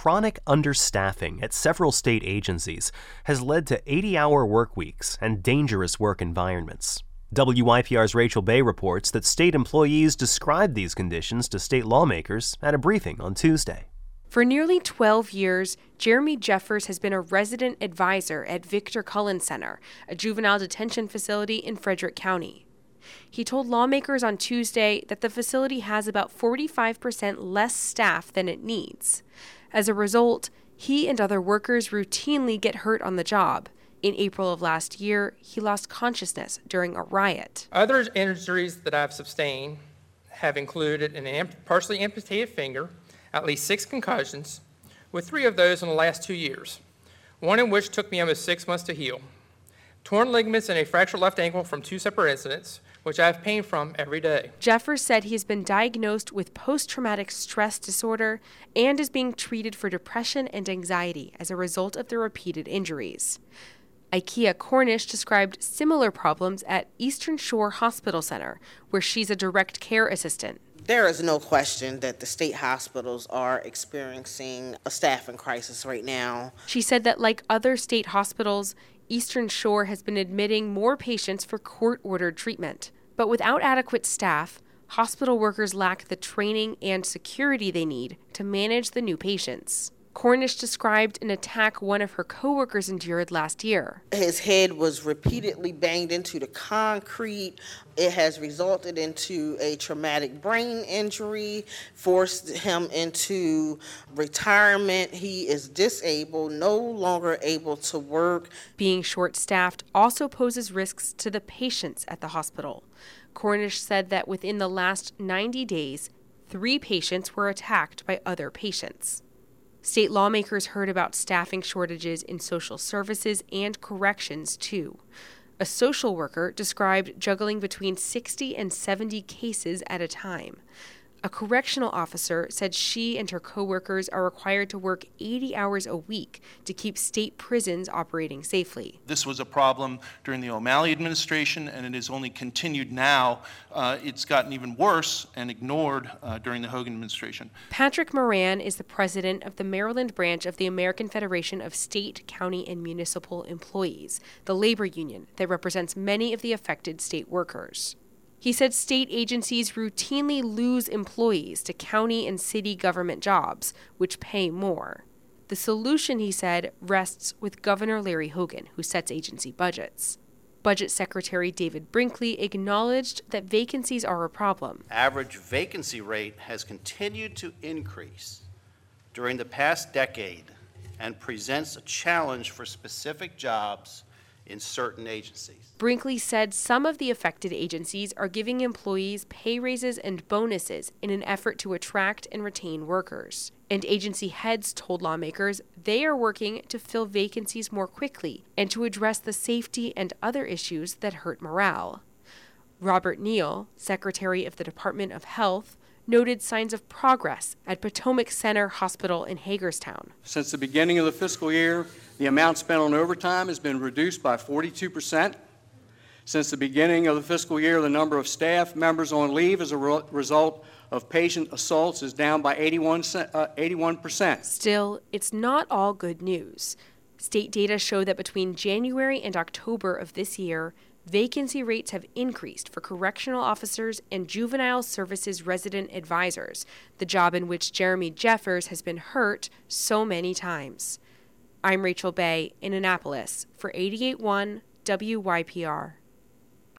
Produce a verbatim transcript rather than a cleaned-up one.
chronic understaffing at several state agencies has led to eighty-hour work weeks and dangerous work environments. W Y P R's Rachel Bay reports that state employees described these conditions to state lawmakers at a briefing on Tuesday. For nearly twelve years, Jeremy Jeffers has been a resident advisor at Victor Cullen Center, a juvenile detention facility in Frederick County. He told lawmakers on Tuesday that the facility has about forty-five percent less staff than it needs. As a result, he and other workers routinely get hurt on the job. In April of last year, he lost consciousness during a riot. Other injuries that I've sustained have included an amp- partially amputated finger, at least six concussions, with three of those in the last two years, one in which took me almost six months to heal. Torn ligaments and a fractured left ankle from two separate incidents, which I have pain from every day. Jeffers said he has been diagnosed with post-traumatic stress disorder and is being treated for depression and anxiety as a result of the repeated injuries. Ikea Cornish described similar problems at Eastern Shore Hospital Center, where she's a direct care assistant. There is no question that the state hospitals are experiencing a staffing crisis right now. She said that like other state hospitals, Eastern Shore has been admitting more patients for court-ordered treatment. But without adequate staff, hospital workers lack the training and security they need to manage the new patients. Cornish described an attack one of her coworkers endured last year. His head was repeatedly banged into the concrete. It has resulted into a traumatic brain injury, forced him into retirement. He is disabled, no longer able to work. Being short-staffed also poses risks to the patients at the hospital. Cornish said that within the last ninety days, three patients were attacked by other patients. State lawmakers heard about staffing shortages in social services and corrections, too. A social worker described juggling between sixty and seventy cases at a time. A correctional officer said she and her coworkers are required to work eighty hours a week to keep state prisons operating safely. This was a problem during the O'Malley administration, and it has only continued now. Uh, it's gotten even worse and ignored uh, during the Hogan administration. Patrick Moran is the president of the Maryland branch of the American Federation of State, County, and Municipal Employees, the labor union that represents many of the affected state workers. He said state agencies routinely lose employees to county and city government jobs, which pay more. The solution, he said, rests with Governor Larry Hogan, who sets agency budgets. Budget Secretary David Brinkley acknowledged that vacancies are a problem. Average vacancy rate has continued to increase during the past decade and presents a challenge for specific jobs in certain agencies. Brinkley said some of the affected agencies are giving employees pay raises and bonuses in an effort to attract and retain workers. And agency heads told lawmakers they are working to fill vacancies more quickly and to address the safety and other issues that hurt morale. Robert Neal, Secretary of the Department of Health, noted signs of progress at Potomac Center Hospital in Hagerstown. Since the beginning of the fiscal year, the amount spent on overtime has been reduced by forty-two percent. Since the beginning of the fiscal year, the number of staff members on leave as a re- result of patient assaults is down by eighty-one percent. Still, it's not all good news. State data show that between January and October of this year, vacancy rates have increased for correctional officers and juvenile services resident advisors, the job in which Jeremy Jeffers has been hurt so many times. I'm Rachel Bay in Annapolis for eighty-eight point one W Y P R.